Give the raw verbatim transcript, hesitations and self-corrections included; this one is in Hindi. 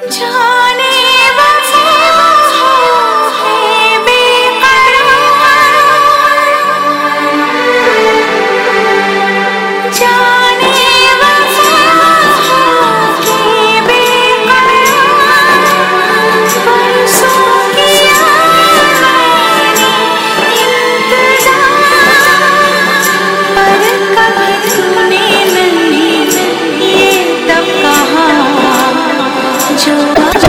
जाने वफा है बेकरार, जाने वफा है बेकरार। बरसों किया मैंने इंतजार, पर कभी तूने नहीं ये तब कहा जो